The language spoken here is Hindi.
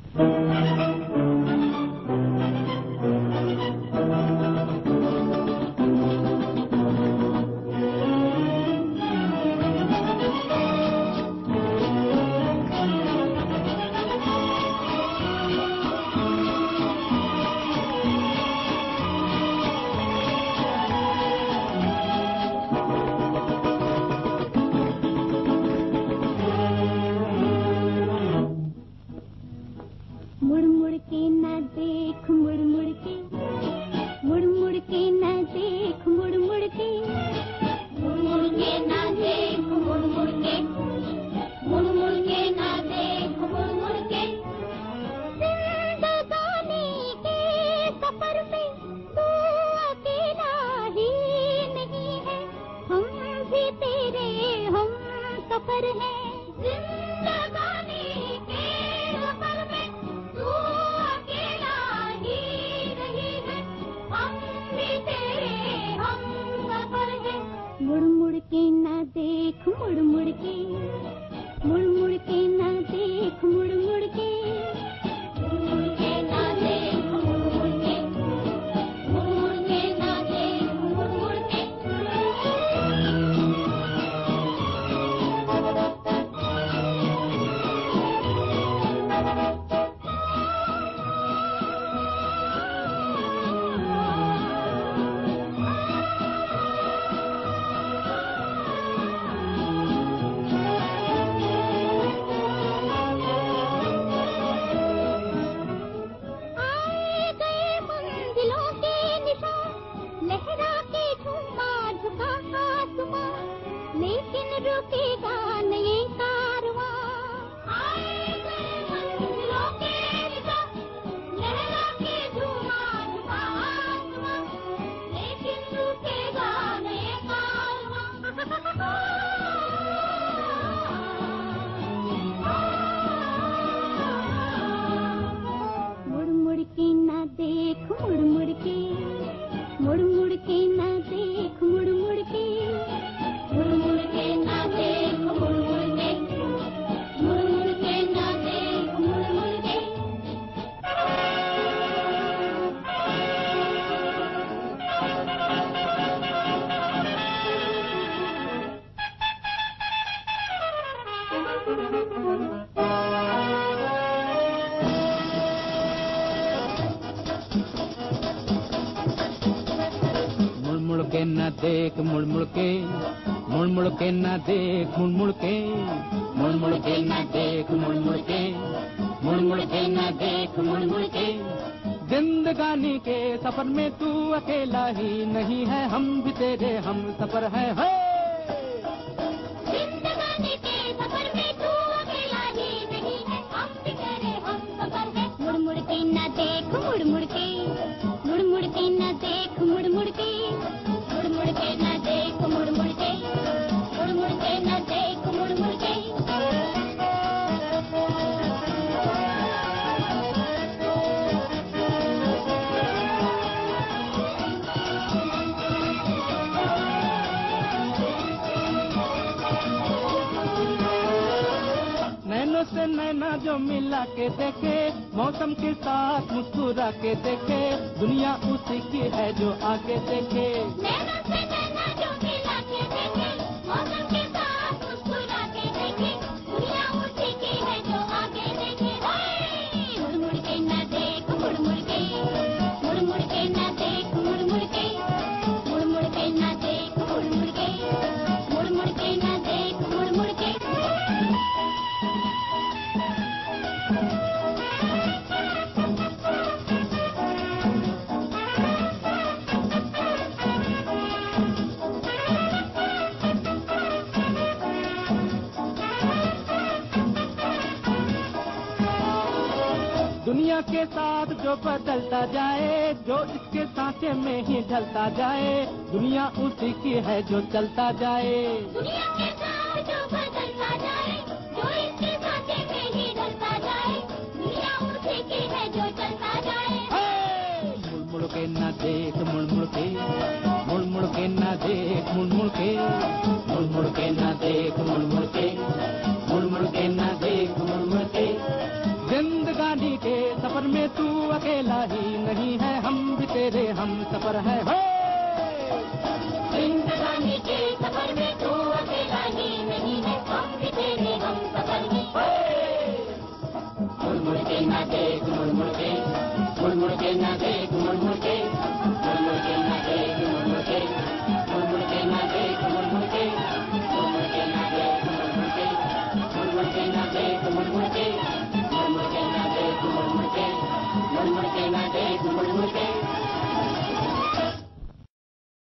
देख मुड़ मुड़ के ना देख मुड़ मुड़ के ना देख मुड़ के ना देख मुड़ के। जिंदगानी के सफर में तू अकेला ही नहीं है, हम भी तेरे हम सफर है। जिंदगानी के सफर में तू अकेला ही नहीं है, हम भी तेरे हम सफर है। मुड़ मुड़ के ना देख मुड़ मुड़ के ना देख मुड़ मुड़ के ना देख मुड़ मुड़ के ना देख मुड़ मुड़ के। नैनों से नैना जो मिला के देखे, मौसम के साथ मुस्कुरा के देखे, दुनिया उसी की है जो आके देखे। नैनों से नैना जो मिला के देखे, मौसम के साथ मुस्कुरा के देखे, दुनिया उसी की है जो आके देखे। मुड़ मुड़ के ना देख मुड़ मुड़ के ना देख मुड़ मुड़ के ना देख मुड़ मुड़ के ना देख मुड़ मुड़ के। दुनिया के साथ जो बदलता जाए, जो इसके सांचे में ही ढलता जाए, दुनिया उसी की है जो चलता जाए। दुनिया के साथ जो बदलता जाए, जो इसके सांचे में ही ढलता जाए, दुनिया उसी की है जो चलता जाए। मुड़ मुड़ के ना देख मुड़ मुड़ के ना देख मुड़ के ना देख मुड़ के ना देख मुड़ के। जिंदगानी के सफर में तू अकेला ही नहीं है, हम भी तेरे हम सफर है। जिंदगानी के सफर में तू अकेला ही नहीं है, हम भी तेरे हम सफर है। मुड़ मुड़ के ना देख, मुड़ मुड़ के, मुड़ मुड़ के ना देख, मुड़ मुड़ के, मुड़ मुड़ के ना देख, मुड़ मुड़ के, मुड़ मुड़ के ना देख, मुड़ मुड़ के, मुड़ मुड़ के ना देख, मुड़ मुड़ के, मुड़ मुड़ के ना देख, मुड़ मुड़ के, मुड़ मुड़ के ना देख, मुड़ मुड़ के, मुड़ मुड़ के ना देख, मुड़ मुड़ के।